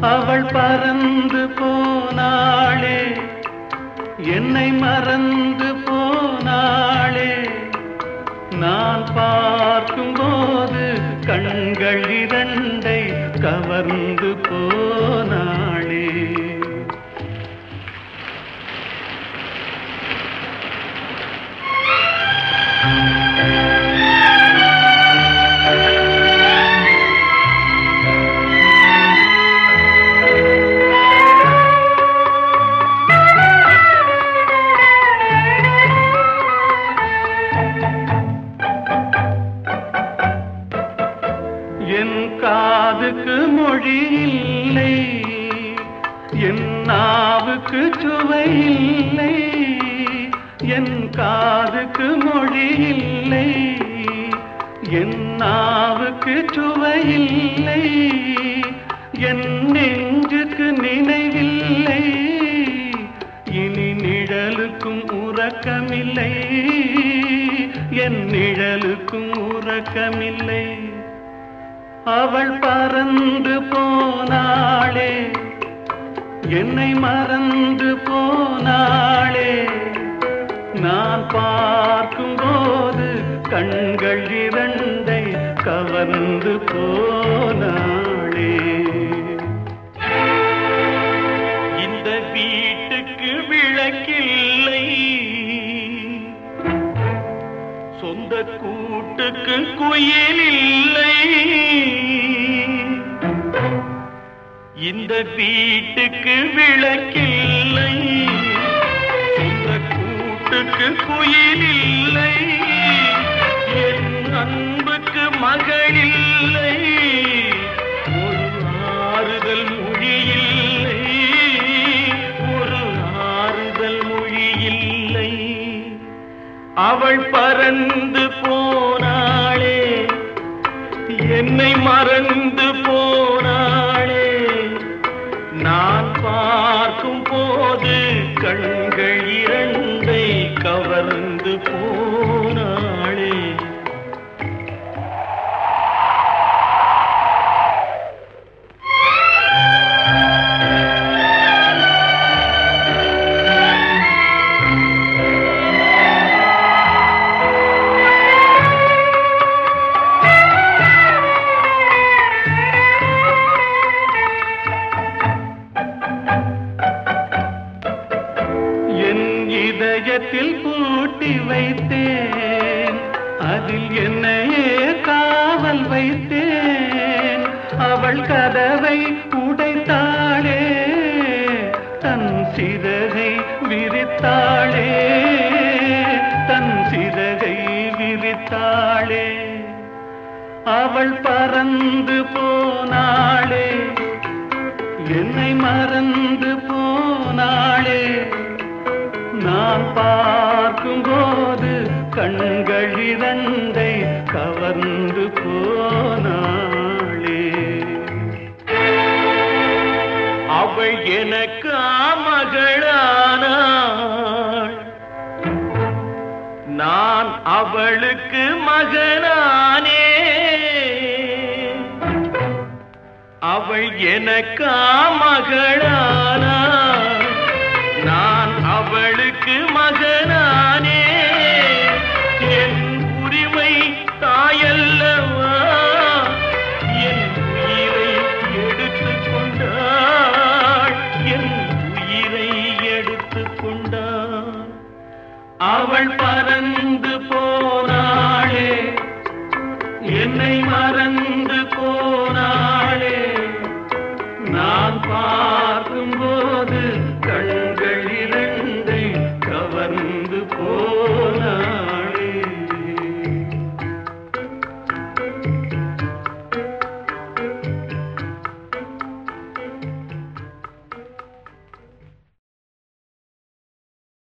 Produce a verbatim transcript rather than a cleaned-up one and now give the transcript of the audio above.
அவள் பறந்து போனாளே, என்னை மறந்து போனாளே. நான் பார்க்கும்போது கண்கள் இரண்டை கவர்ந்து போனாளே. என் காதுக்கு மொழி இல்லை, என் நாவுக்கு சுவை இல்லை. என் காதுக்கு மொழி இல்லை, என் நாவுக்கு சுவை இல்லை. என் நெஞ்சுக்கு நினைவில்லை, இனி நிழலுக்கும் உறக்கமில்லை. என் நிழலுக்கும் உறக்கமில்லை. அவள் பறந்து போனாளே, என்னை மறந்து போனாளே. நான் பார்க்கும்போது கண்கள் இரண்டை கவர்ந்து போனாளே. இந்த வீட்டுக்கு விளக்கில்லை, சொந்த கூட்டுக்கு குயில் இல்லை. இந்த வீட்டுக்கு விளக்கில்லை, சொந்த கூட்டுக்கு குயில் இல்லை. என் அன்புக்கு மகள் இல்லை, ஒரு ஆறுதல் மொழி இல்லை. ஒரு ஆறுதல் மொழி இல்லை. அவள் பறந்து போனாளே, என்னை மறந்து போனாளே. நான் பார்க்கும் போது கண்கள் இரண்டை கவர்ந்து போனாளே. இதயத்தில் பூட்டி வைத்தேன், அதில் என்னையே காவல் வைத்தேன். அவள் கதவை உடைத்தாளே, தன் சிறகை விரித்தாளே. தன் சிறகை விரித்தாளே. அவள் பறந்து போனாளே, என்னை மறந்து போனாளே. நான் பார்க்கும்போது கண்கள் இரண்டை கவர்ந்து போனாளே. அவள் எனக்கு மகளானாள், நான் அவளுக்கு மகனானே. அவள் எனக்கு மகளானாள், நான் அவளுக்கு மகனானே. என் உரிமை தாயல்லவா, என் உயிரை எடுத்துக் கொண்டாள். என் உயிரை எடுத்துக் கொண்டாள். அவள் பறந்து போனாளே, என்னை மறந்து போனாளே. நான் பார்க்கும்போது கண்